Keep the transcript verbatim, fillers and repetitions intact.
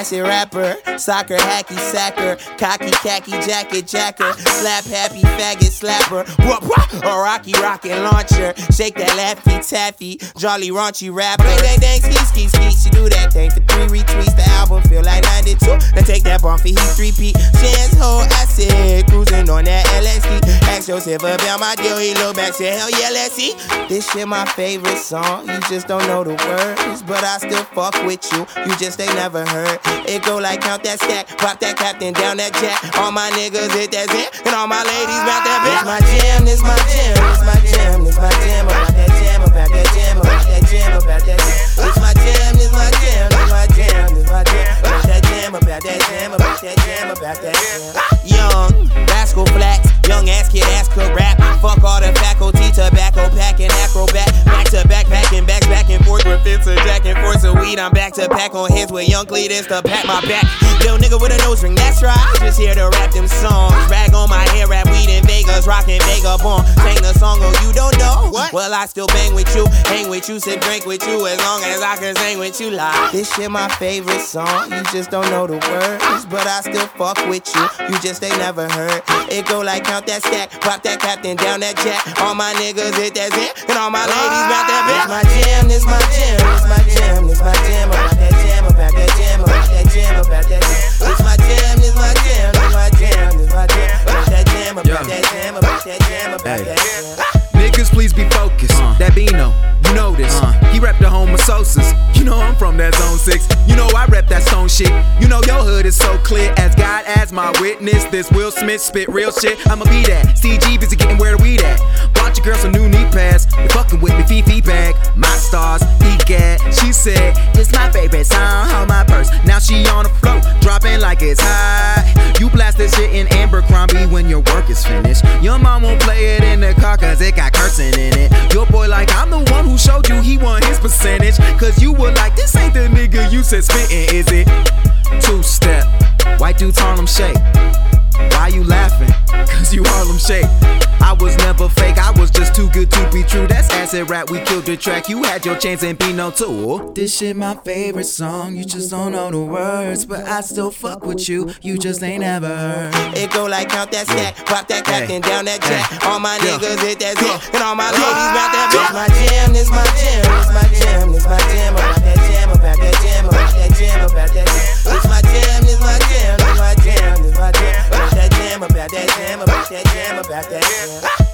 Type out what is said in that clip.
acid rapper, soccer hacky sacker, cocky khaki jacket jacker, slap happy faggot slapper, a rocky rocket launcher, shake that laffy taffy, jolly raunchy rapper. Bang bang dang ski ski ski, she do that thing for three retweets. The album feel like ninety-two. Now take that bump for he three P. Chance hold acid, cruising on that L S D. Ask yourself about my deal, he look back, say hell yeah, let's see. This shit my favorite song, you just don't know the words, but I still fuck with you, you just ain't never heard. It go like count that stack, pop that captain, down that jack. All my niggas hit that zin, and all my ladies bout that bitch. This my jam, this my jam, this my jam, this my jam, about that jam, about that jam, about that jam, about that jam. This my jam, this my jam, this my jam, this my jam, about that jam, about that jam, about that jam, about that jam. Young, rascal flats, young ass kid ass could rap. Fuck all the faculty, tobacco packing, acrobat. Back to back, packing, back, back and forth with fits of jack and forth of weed. I'm back to pack on hits with young Cletus to pat my back. Yo, nigga with a nose ring, that's right. I'm just here to rap them songs. Rag on my hair, rap weed in Vegas, rockin' Vagabond. Sing the song, oh, you don't know? What? Well, I still bang with you, hang with you, sip, drink with you, as long as I can sing with you live. This shit my favorite song, you just don't know the words, but I still fuck with you, you just ain't never heard. It go like count that stack, pop that captain, down that jack. All my niggas hit that zin, and all my ladies bout that bitch. This my jam, this my jam, this my jam, this my jam, about that jam, about that jam, about that jam, about that jam. This my jam, this my jam, this my jam, this my jam, about that jam, about that jam, about that jam, about that jam. Niggas, please be focused. Uh. That Bino, you know this. Uh. He rep the homososis. You know I'm from that zone six. You know I rep that stone shit. You know your hood is so clear. As God as my witness, this Will Smith spit real shit. I'ma be that. C G busy getting where the weed at. Bought your girl some new knee pads. You fucking with me, Fifi bag. My stars, E-Gad. She said, this my favorite song, hold my purse. Now she on the float, dropping like it's high. You blast this shit in Abercrombie when your work is finished. Your mom won't play it in the car cause it got cursing in it. Your boy like, I'm the one who showed you he won his percentage. Cause you were like, this ain't the nigga you said spittin', is it? Two-step, white dudes Harlem Shake. Why you laughing? Cause you Harlem Shake. I was never fake, I was just too good to be true. That's acid rap, we killed the track. You had your chance and Bino too. This shit my favorite song, you just don't know the words, but I still fuck with you, you just ain't ever heard. It go like count that stack, pop that captain, down that jack. All my niggas hit that zin, and all my ladies bout that bitch. This my jam, this my jam, this my jam, this my jam, about that jam, about that jam, about that jam, about that jam. This my jam, this my jam, this my jam, this my jam, about that jam, about that jam, about that jam, about that jam.